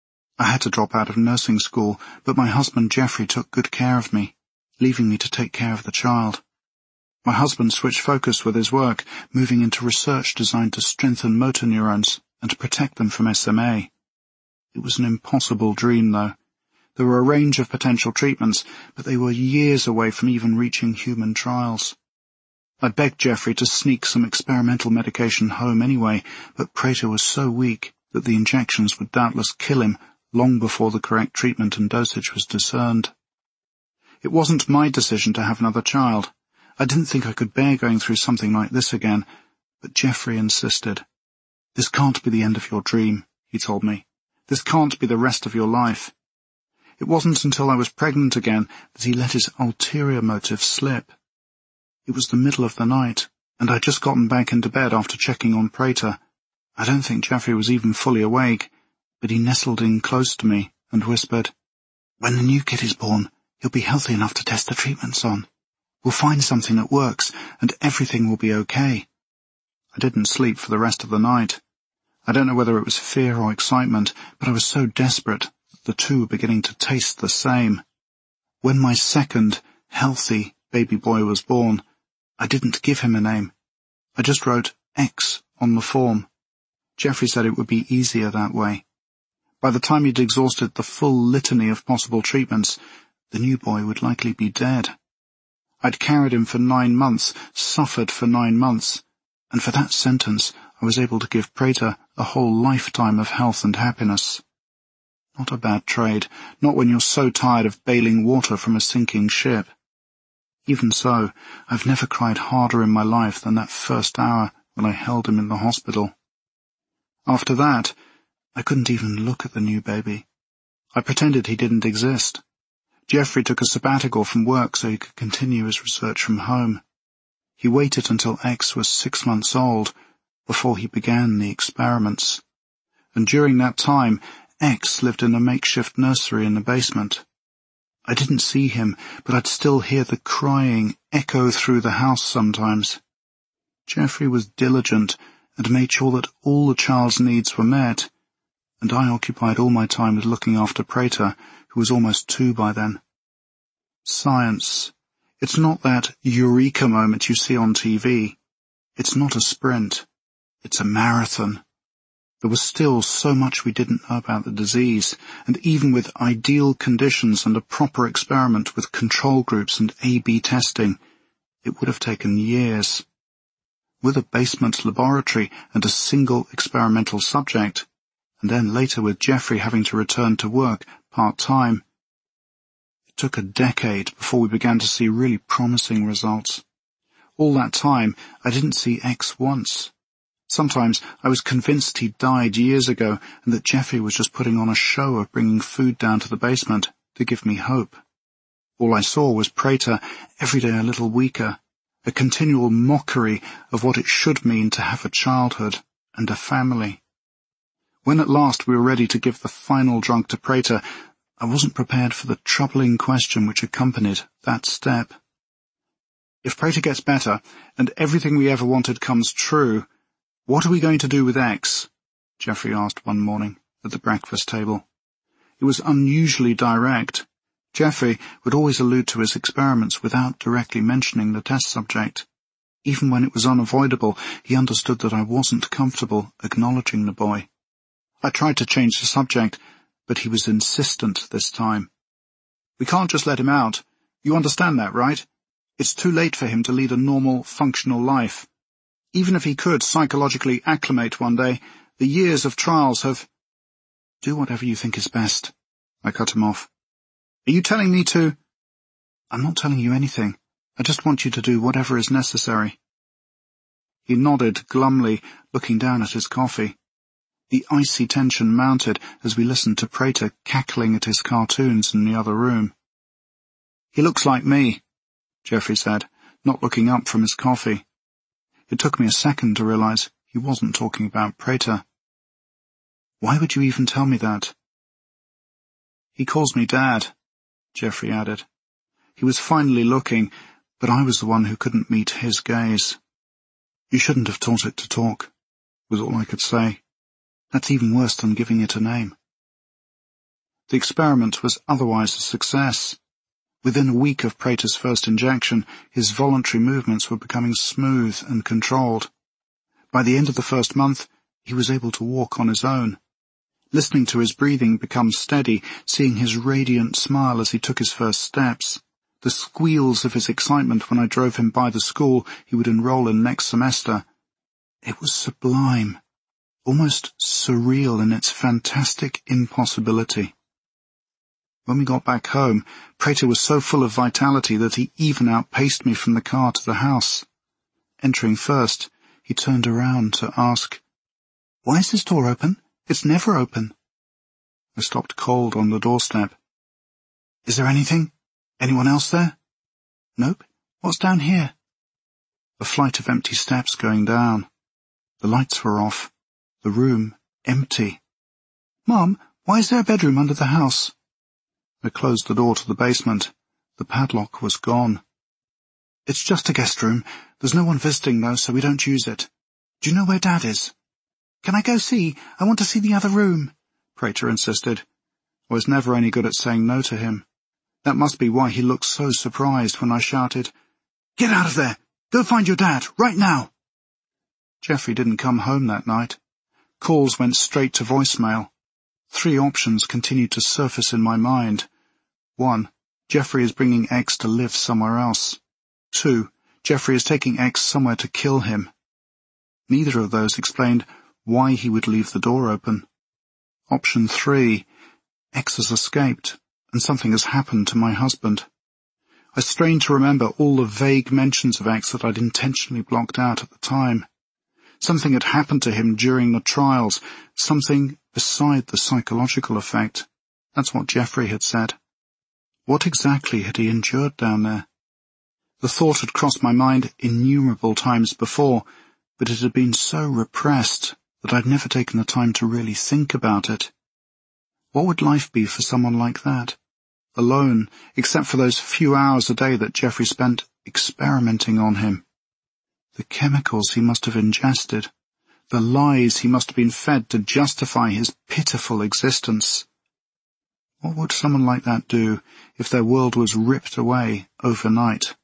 I had to drop out of nursing school, but my husband Jeffrey took good care of me, leaving me to take care of the child. My husband switched focus with his work, moving into research designed to strengthen motor neurons and protect them from S M A. It was an impossible dream, though. There were a range of potential treatments, but they were years away from even reaching human trials. I begged Geoffrey to sneak some experimental medication home anyway, but Prater was so weak that the injections would doubtless kill him long before the correct treatment and dosage was discerned. It wasn't my decision to have another child. I didn't think I could bear going through something like this again, but Geoffrey insisted. "This can't be the end of your dream," he told me. "This can't be the rest of your life." It wasn't until I was pregnant again that he let his ulterior motive slip. It was the middle of the night, and I'd just gotten back into bed after checking on Prater. I don't think Geoffrey was even fully awake, but he nestled in close to me and whispered, "When the new kid is born, he'll be healthy enough to test the treatments on. We'll find something that works, and everything will be okay." I didn't sleep for the rest of the night. I don't know whether it was fear or excitement, but I was so desperate that the two were beginning to taste the same. When my second, healthy baby boy was born, I didn't give him a name. I just wrote X on the form. Geoffrey said it would be easier that way. By the time he'd exhausted the full litany of possible treatments, the new boy would likely be dead. I'd carried him for nine months, suffered for nine months, and for that sentence I was able to give Prater a whole lifetime of health and happiness. Not a bad trade, not when you're so tired of bailing water from a sinking ship. Even so, I've never cried harder in my life than that first hour when I held him in the hospital. After that, I couldn't even look at the new baby. I pretended he didn't exist. Geoffrey took a sabbatical from work so he could continue his research from home. He waited until X was six months old before he began the experiments. And during that time, X lived in a makeshift nursery in the basement. I didn't see him, but I'd still hear the crying echo through the house sometimes. Geoffrey was diligent and made sure that all the child's needs were met, and I occupied all my time with looking after Prater, who was almost two by then. Science. It's not that eureka moment you see on T V. It's not a sprint. It's a marathon. There was still so much we didn't know about the disease, and even with ideal conditions and a proper experiment with control groups and A B testing, it would have taken years. With a basement laboratory and a single experimental subject, and then later with Geoffrey having to return to work part-time, it took a decade before we began to see really promising results. All that time, I didn't see X once. Sometimes I was convinced he'd died years ago and that Geoffrey was just putting on a show of bringing food down to the basement to give me hope. All I saw was Prater, every day a little weaker, a continual mockery of what it should mean to have a childhood and a family. When at last we were ready to give the final drug to Prater, I wasn't prepared for the troubling question which accompanied that step. If Prater gets better, and everything we ever wanted comes true, what are we going to do with X? Geoffrey asked one morning at the breakfast table. It was unusually direct. Geoffrey would always allude to his experiments without directly mentioning the test subject. Even when it was unavoidable, he understood that I wasn't comfortable acknowledging the boy. I tried to change the subject, but he was insistent this time. "We can't just let him out. You understand that, right? It's too late for him to lead a normal, functional life. Even if he could psychologically acclimate one day, the years of trials have—" "Do whatever you think is best," I cut him off. "Are you telling me to—" "I'm not telling you anything. I just want you to do whatever is necessary." He nodded glumly, looking down at his coffee. The icy tension mounted as we listened to Prater cackling at his cartoons in the other room. "He looks like me," Geoffrey said, not looking up from his coffee. It took me a second to realize he wasn't talking about Prater. "Why would you even tell me that?" "He calls me Dad," Geoffrey added. He was finally looking, but I was the one who couldn't meet his gaze. "You shouldn't have taught it to talk," was all I could say. "That's even worse than giving it a name." The experiment was otherwise a success. Within a week of Prater's first injection, his voluntary movements were becoming smooth and controlled. By the end of the first month, he was able to walk on his own. listening to his breathing become steady, seeing his radiant smile as he took his first steps, the squeals of his excitement when I drove him by the school he would enroll in next semester. It was sublime, almost surreal in its fantastic impossibility. When we got back home, Prater was so full of vitality that he even outpaced me from the car to the house. Entering first, he turned around to ask, "Why is this door open? It's never open." I stopped cold on the doorstep. "Is there anything? Anyone else there?" "Nope. What's down here?" A flight of empty steps going down. The lights were off. The room empty. "Mom, why is there a bedroom under the house?" I closed the door to the basement. The padlock was gone. "It's just a guest room. There's no one visiting, though, so we don't use it. Do you know where Dad is?" "Can I go see? I want to see the other room," Prater insisted. I was never any good at saying no to him. That must be why he looked so surprised when I shouted, "Get out of there! Go find your dad, right now!" Jeffrey didn't come home that night. Calls went straight to voicemail. Three options continued to surface in my mind. One, Jeffrey is bringing X to live somewhere else. Two, Jeffrey is taking X somewhere to kill him. Neither of those explained why he would leave the door open. Option three, X has escaped, and something has happened to my husband. I strained to remember all the vague mentions of X that I'd intentionally blocked out at the time. Something had happened to him during the trials, something beside the psychological effect. That's what Jeffrey had said. What exactly had he endured down there? The thought had crossed my mind innumerable times before, but it had been so repressed that I'd never taken the time to really think about it. What would life be for someone like that? Alone, except for those few hours a day that Jeffrey spent experimenting on him. The chemicals he must have ingested, the lies he must have been fed to justify his pitiful existence. What would someone like that do if their world was ripped away overnight?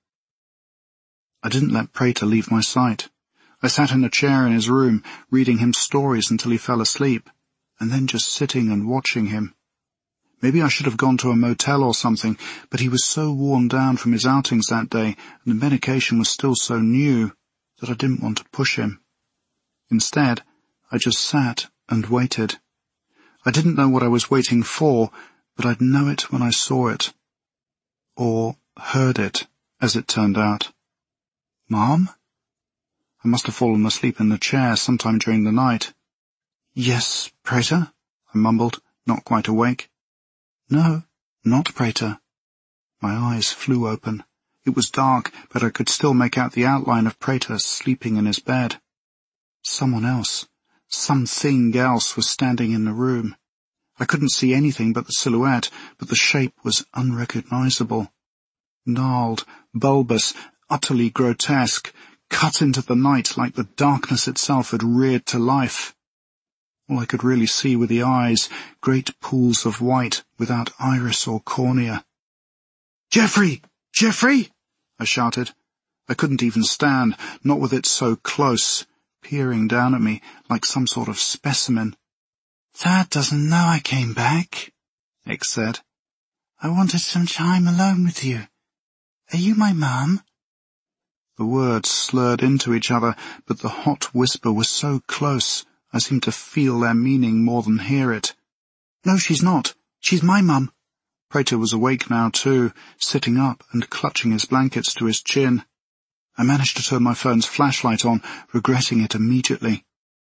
I didn't let Prater leave my sight. I sat in a chair in his room, reading him stories until he fell asleep, and then just sitting and watching him. Maybe I should have gone to a motel or something, but he was so worn down from his outings that day, and the medication was still so new, that I didn't want to push him. Instead, I just sat and waited. I didn't know what I was waiting for, but I'd know it when I saw it. Or heard it, as it turned out. "Mom?" I must have fallen asleep in the chair sometime during the night. "Yes, Prater?" I mumbled, not quite awake. "No, not Prater." My eyes flew open. It was dark, but I could still make out the outline of Prater sleeping in his bed. Someone else, something else was standing in the room. I couldn't see anything but the silhouette, but the shape was unrecognizable. Gnarled, bulbous, utterly grotesque, cut into the night like the darkness itself had reared to life. All I could really see were the eyes, great pools of white without iris or cornea. "Jeffrey! Jeffrey!" I shouted. I couldn't even stand, not with it so close, peering down at me like some sort of specimen. "Dad doesn't know I came back," X said. "I wanted some time alone with you. Are you my mum?" The words slurred into each other, but the hot whisper was so close, I seemed to feel their meaning more than hear it. "No, she's not. She's my mum." Prater was awake now, too, sitting up and clutching his blankets to his chin. I managed to turn my phone's flashlight on, regretting it immediately.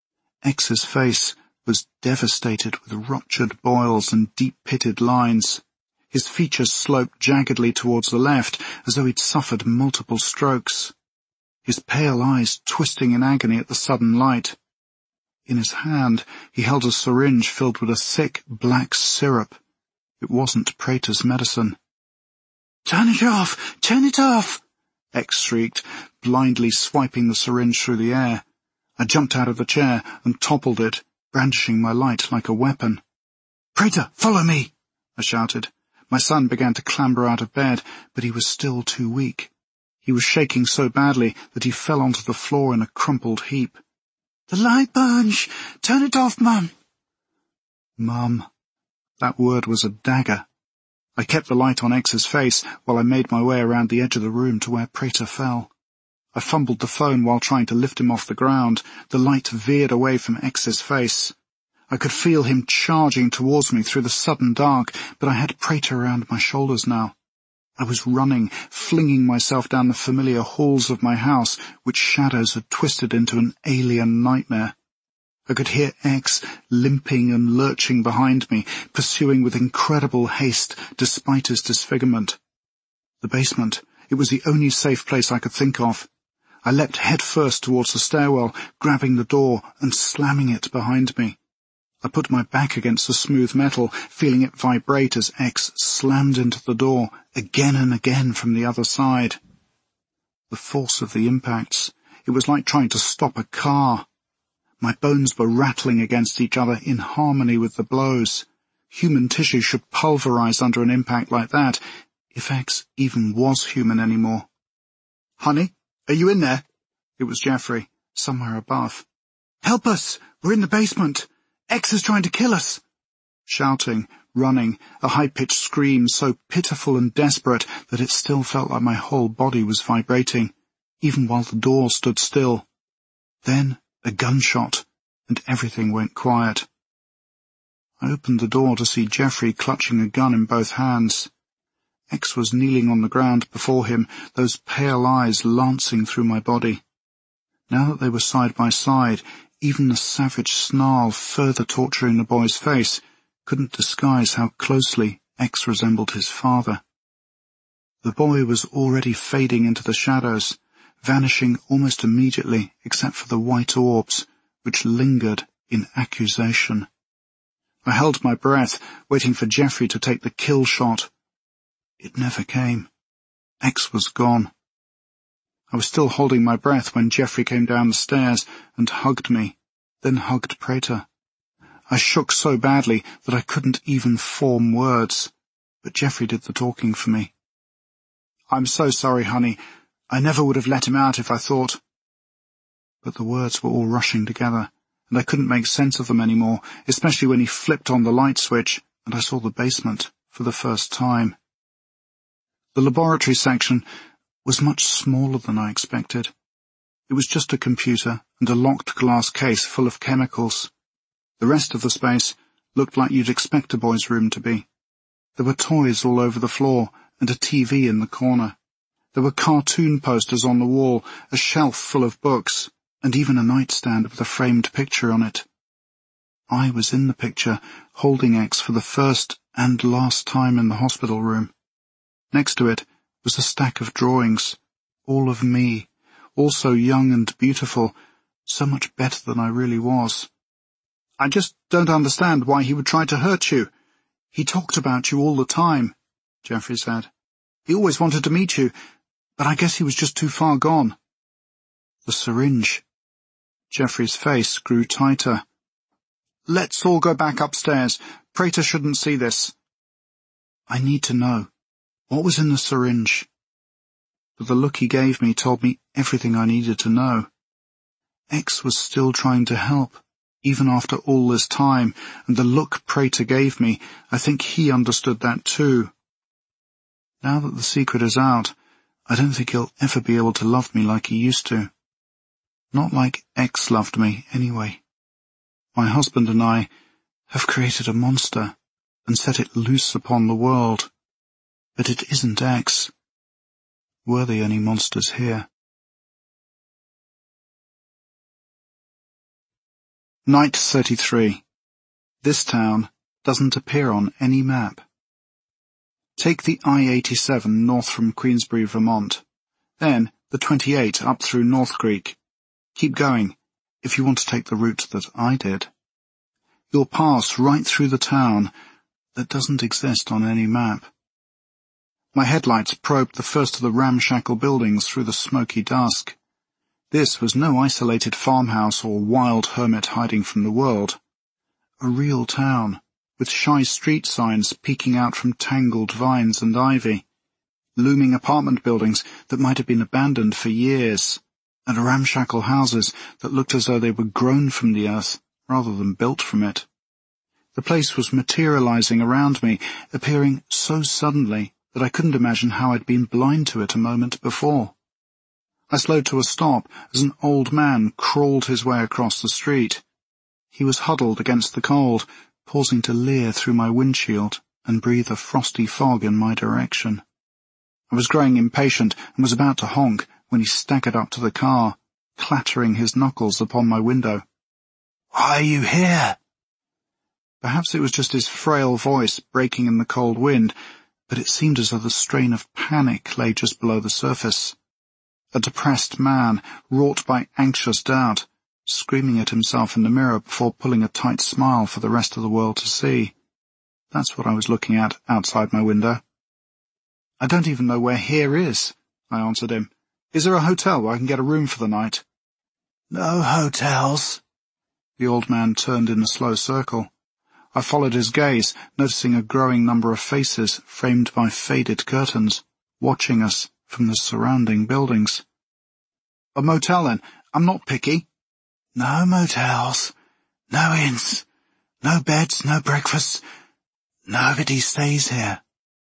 X's face was devastated with ruptured boils and deep-pitted lines. His features sloped jaggedly towards the left, as though he'd suffered multiple strokes. His pale eyes twisting in agony at the sudden light. In his hand, he held a syringe filled with a thick, black syrup. It wasn't Prater's medicine. "Turn it off! Turn it off!" X shrieked, blindly swiping the syringe through the air. I jumped out of the chair and toppled it, brandishing my light like a weapon. "Prater, follow me!" I shouted. My son began to clamber out of bed, but he was still too weak. He was shaking so badly that he fell onto the floor in a crumpled heap. "The light burns! Turn it off, Mum!" Mum. That word was a dagger. I kept the light on X's face while I made my way around the edge of the room to where Prater fell. I fumbled the phone while trying to lift him off the ground. The light veered away from X's face. I could feel him charging towards me through the sudden dark, but I had Prater around my shoulders now. I was running, flinging myself down the familiar halls of my house, which shadows had twisted into an alien nightmare. I could hear X limping and lurching behind me, pursuing with incredible haste despite his disfigurement. The basement. It was the only safe place I could think of. I leapt headfirst towards the stairwell, grabbing the door and slamming it behind me. I put my back against the smooth metal, feeling it vibrate as X slammed into the door, again and again from the other side. The force of the impacts. It was like trying to stop a car. My bones were rattling against each other in harmony with the blows. Human tissue should pulverize under an impact like that, if X even was human anymore. "Honey, are you in there?" It was Geoffrey, somewhere above. "Help us! We're in the basement! X is trying to kill us!" Shouting, running, a high-pitched scream so pitiful and desperate that it still felt like my whole body was vibrating, even while the door stood still. Then a gunshot, and everything went quiet. I opened the door to see Geoffrey clutching a gun in both hands. X was kneeling on the ground before him, those pale eyes lancing through my body. Now that they were side by side, even the savage snarl further torturing the boy's face couldn't disguise how closely X resembled his father. The boy was already fading into the shadows, vanishing almost immediately except for the white orbs, which lingered in accusation. I held my breath, waiting for Geoffrey to take the kill shot. It never came. X was gone. I was still holding my breath when Geoffrey came down the stairs and hugged me, then hugged Prater. I shook so badly that I couldn't even form words, but Geoffrey did the talking for me. "I'm so sorry, honey. I never would have let him out if I thought—" But the words were all rushing together, and I couldn't make sense of them anymore, especially when he flipped on the light switch and I saw the basement for the first time. The laboratory section was much smaller than I expected. It was just a computer and a locked glass case full of chemicals. The rest of the space looked like you'd expect a boy's room to be. There were toys all over the floor and a T V in the corner. There were cartoon posters on the wall, a shelf full of books, and even a nightstand with a framed picture on it. I was in the picture, holding X for the first and last time in the hospital room. Next to it was a stack of drawings, all of me, all so young and beautiful, so much better than I really was. "I just don't understand why he would try to hurt you. He talked about you all the time," Geoffrey said. "He always wanted to meet you, but I guess he was just too far gone." The syringe. Geoffrey's face grew tighter. "Let's all go back upstairs. Prater shouldn't see this." "I need to know. What was in the syringe?" But the look he gave me told me everything I needed to know. X was still trying to help, even after all this time, and the look Prater gave me, I think he understood that too. Now that the secret is out, I don't think he'll ever be able to love me like he used to. Not like X loved me, anyway. My husband and I have created a monster and set it loose upon the world. But it isn't X. Were there any monsters here? Night thirty-three. This town doesn't appear on any map. Take the I eighty-seven north from Queensbury, Vermont. Then the twenty-eight up through North Creek. Keep going, if you want to take the route that I did. You'll pass right through the town that doesn't exist on any map. My headlights probed the first of the ramshackle buildings through the smoky dusk. This was no isolated farmhouse or wild hermit hiding from the world. A real town, with shy street signs peeking out from tangled vines and ivy, looming apartment buildings that might have been abandoned for years, and ramshackle houses that looked as though they were grown from the earth rather than built from it. The place was materializing around me, appearing so suddenly that I couldn't imagine how I'd been blind to it a moment before. I slowed to a stop as an old man crawled his way across the street. He was huddled against the cold, pausing to leer through my windshield and breathe a frosty fog in my direction. I was growing impatient and was about to honk when he staggered up to the car, clattering his knuckles upon my window. "Why are you here?" Perhaps it was just his frail voice breaking in the cold wind, but it seemed as though the strain of panic lay just below the surface. A depressed man, wrought by anxious doubt, screaming at himself in the mirror before pulling a tight smile for the rest of the world to see. That's what I was looking at outside my window. "I don't even know where here is," I answered him. "Is there a hotel where I can get a room for the night?" "No hotels." The old man turned in a slow circle. I followed his gaze, noticing a growing number of faces framed by faded curtains, watching us from the surrounding buildings. "A motel, then. I'm not picky." "No motels, no inns, no beds, no breakfasts. Nobody stays here."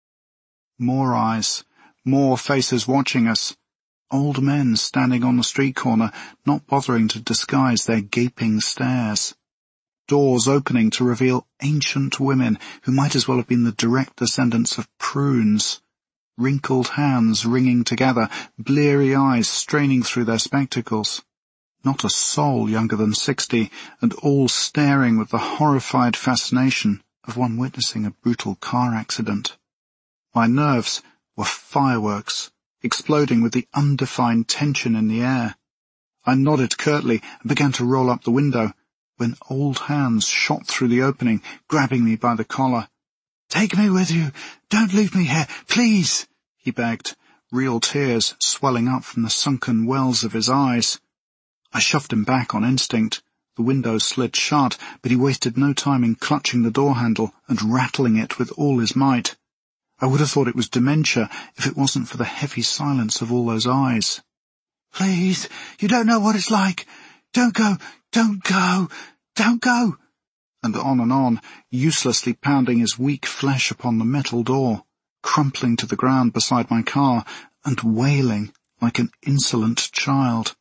More eyes, more faces watching us. Old men standing on the street corner, not bothering to disguise their gaping stares. Doors opening to reveal ancient women who might as well have been the direct descendants of prunes. Wrinkled hands wringing together, bleary eyes straining through their spectacles. Not a soul younger than sixty, and all staring with the horrified fascination of one witnessing a brutal car accident. My nerves were fireworks, exploding with the undefined tension in the air. I nodded curtly and began to roll up the window, when old hands shot through the opening, grabbing me by the collar. "Take me with you! Don't leave me here, please!" he begged, real tears swelling up from the sunken wells of his eyes. I shoved him back on instinct. The window slid shut, but he wasted no time in clutching the door handle and rattling it with all his might. I would have thought it was dementia if it wasn't for the heavy silence of all those eyes. "Please, you don't know what it's like. Don't go, don't go, don't go." And on and on, uselessly pounding his weak flesh upon the metal door, crumpling to the ground beside my car, and wailing like an insolent child.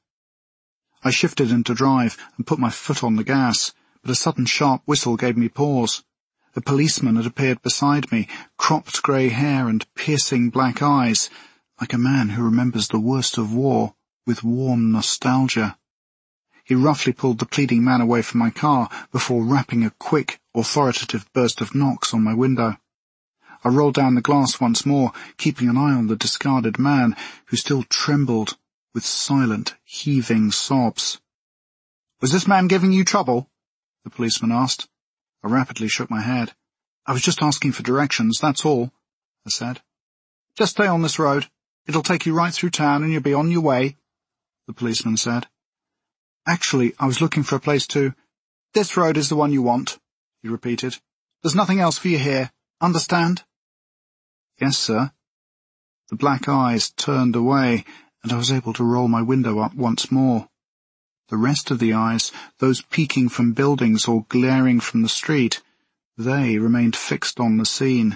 I shifted into drive and put my foot on the gas, but a sudden sharp whistle gave me pause. A policeman had appeared beside me, cropped grey hair and piercing black eyes, like a man who remembers the worst of war with warm nostalgia. He roughly pulled the pleading man away from my car before rapping a quick, authoritative burst of knocks on my window. I rolled down the glass once more, keeping an eye on the discarded man, who still trembled with silent, heaving sobs. "Was this man giving you trouble?" the policeman asked. I rapidly shook my head. "I was just asking for directions, that's all," I said. "Just stay on this road. It'll take you right through town and you'll be on your way," the policeman said. "Actually, I was looking for a place to—" "This road is the one you want," he repeated. "There's nothing else for you here. Understand?" "Yes, sir." The black eyes turned away, and I was able to roll my window up once more. The rest of the eyes, those peeking from buildings or glaring from the street, they remained fixed on the scene.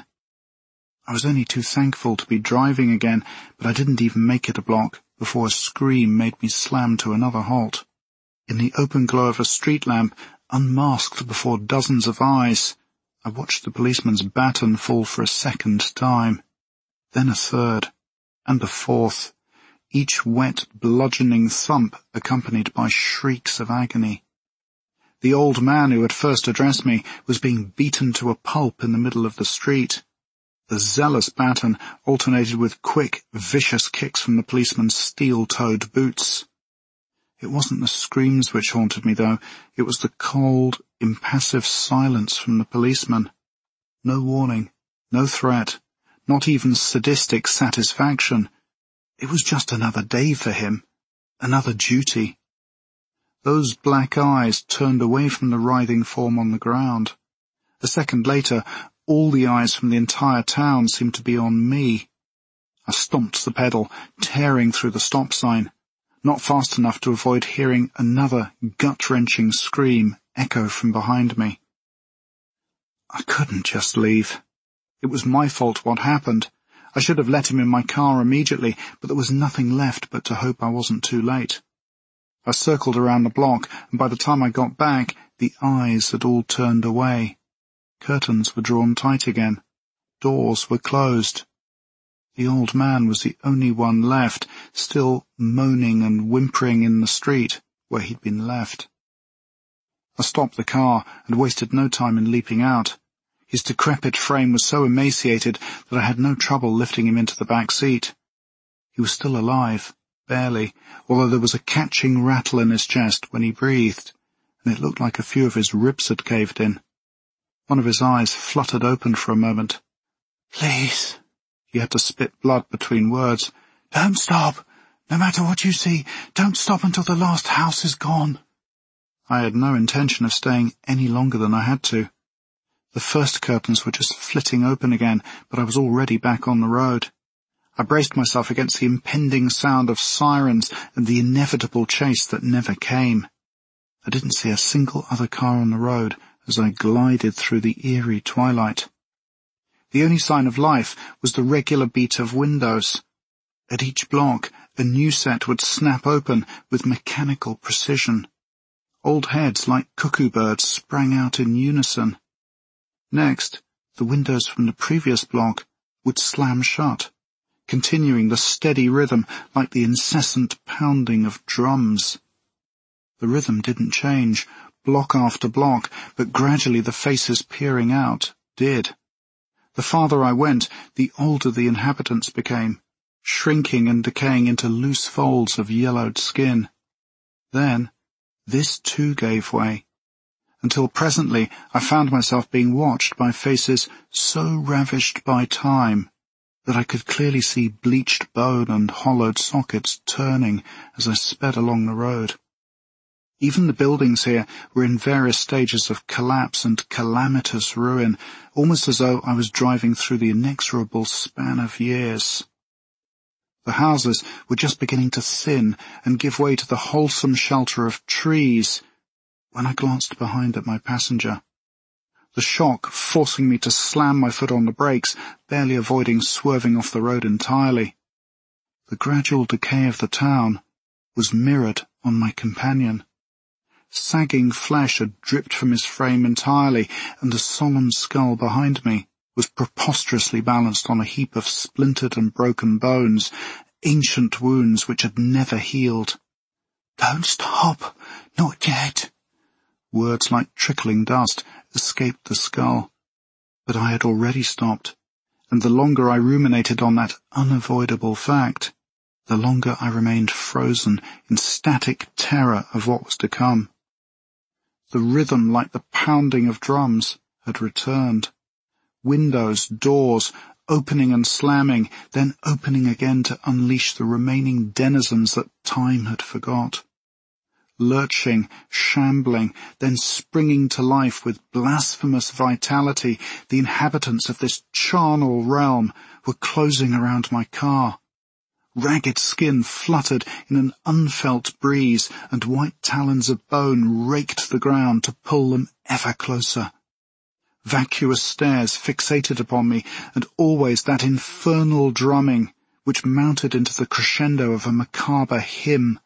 I was only too thankful to be driving again, but I didn't even make it a block before a scream made me slam to another halt. In the open glow of a street lamp, unmasked before dozens of eyes, I watched the policeman's baton fall for a second time, then a third, and a fourth, each wet, bludgeoning thump accompanied by shrieks of agony. The old man who had first addressed me was being beaten to a pulp in the middle of the street. The zealous baton alternated with quick, vicious kicks from the policeman's steel-toed boots. It wasn't the screams which haunted me, though. It was the cold, impassive silence from the policeman. No warning, no threat, not even sadistic satisfaction. It was just another day for him, another duty. Those black eyes turned away from the writhing form on the ground. A second later, all the eyes from the entire town seemed to be on me. I stomped the pedal, tearing through the stop sign, not fast enough to avoid hearing another gut-wrenching scream echo from behind me. I couldn't just leave. It was my fault what happened. I should have let him in my car immediately, but there was nothing left but to hope I wasn't too late. I circled around the block, and by the time I got back, the eyes had all turned away. Curtains were drawn tight again. Doors were closed. The old man was the only one left, still moaning and whimpering in the street where he'd been left. I stopped the car and wasted no time in leaping out. His decrepit frame was so emaciated that I had no trouble lifting him into the back seat. He was still alive, barely, although there was a catching rattle in his chest when he breathed, and it looked like a few of his ribs had caved in. One of his eyes fluttered open for a moment. "Please," he had to spit blood between words. "Don't stop. No matter what you see, don't stop until the last house is gone." I had no intention of staying any longer than I had to. The first curtains were just flitting open again, but I was already back on the road. I braced myself against the impending sound of sirens and the inevitable chase that never came. I didn't see a single other car on the road as I glided through the eerie twilight. The only sign of life was the regular beat of windows. At each block, a new set would snap open with mechanical precision. Old heads like cuckoo birds sprang out in unison. Next, the windows from the previous block would slam shut, continuing the steady rhythm like the incessant pounding of drums. The rhythm didn't change, block after block, but gradually the faces peering out did. The farther I went, the older the inhabitants became, shrinking and decaying into loose folds of yellowed skin. Then, this too gave way, until presently I found myself being watched by faces so ravished by time that I could clearly see bleached bone and hollowed sockets turning as I sped along the road. Even the buildings here were in various stages of collapse and calamitous ruin, almost as though I was driving through the inexorable span of years. The houses were just beginning to thin and give way to the wholesome shelter of trees when I glanced behind at my passenger. The shock forcing me to slam my foot on the brakes, barely avoiding swerving off the road entirely. The gradual decay of the town was mirrored on my companion. Sagging flesh had dripped from his frame entirely, and the solemn skull behind me was preposterously balanced on a heap of splintered and broken bones, ancient wounds which had never healed. "Don't stop, not yet." Words like trickling dust escaped the skull, but I had already stopped, and the longer I ruminated on that unavoidable fact, the longer I remained frozen in static terror of what was to come. The rhythm, like the pounding of drums, had returned. Windows, doors, opening and slamming, then opening again to unleash the remaining denizens that time had forgot. Lurching, shambling, then springing to life with blasphemous vitality, the inhabitants of this charnel realm were closing around my car. Ragged skin fluttered in an unfelt breeze, and white talons of bone raked the ground to pull them ever closer. Vacuous stares fixated upon me, and always that infernal drumming, which mounted into the crescendo of a macabre hymn.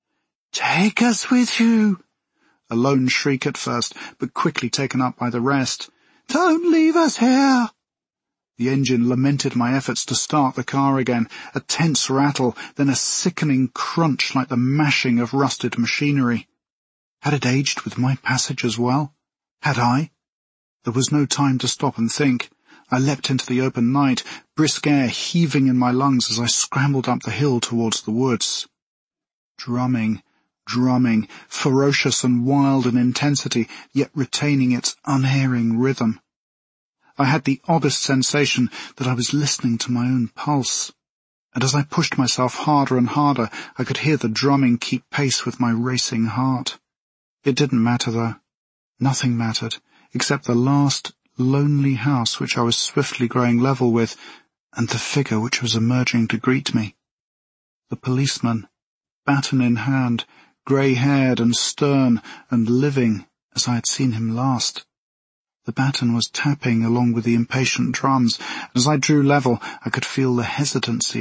"Take us with you!" A lone shriek at first, but quickly taken up by the rest. "Don't leave us here!" The engine lamented my efforts to start the car again, a tense rattle, then a sickening crunch like the mashing of rusted machinery. Had it aged with my passage as well? Had I? There was no time to stop and think. I leapt into the open night, brisk air heaving in my lungs as I scrambled up the hill towards the woods. Drumming, drumming, ferocious and wild in intensity, yet retaining its unerring rhythm. I had the oddest sensation that I was listening to my own pulse, and as I pushed myself harder and harder, I could hear the drumming keep pace with my racing heart. It didn't matter, though. Nothing mattered, except the last lonely house which I was swiftly growing level with, and the figure which was emerging to greet me. The policeman, baton in hand, grey-haired and stern and living as I had seen him last. The baton was tapping along with the impatient drums, and as I drew level, I could feel the hesitancy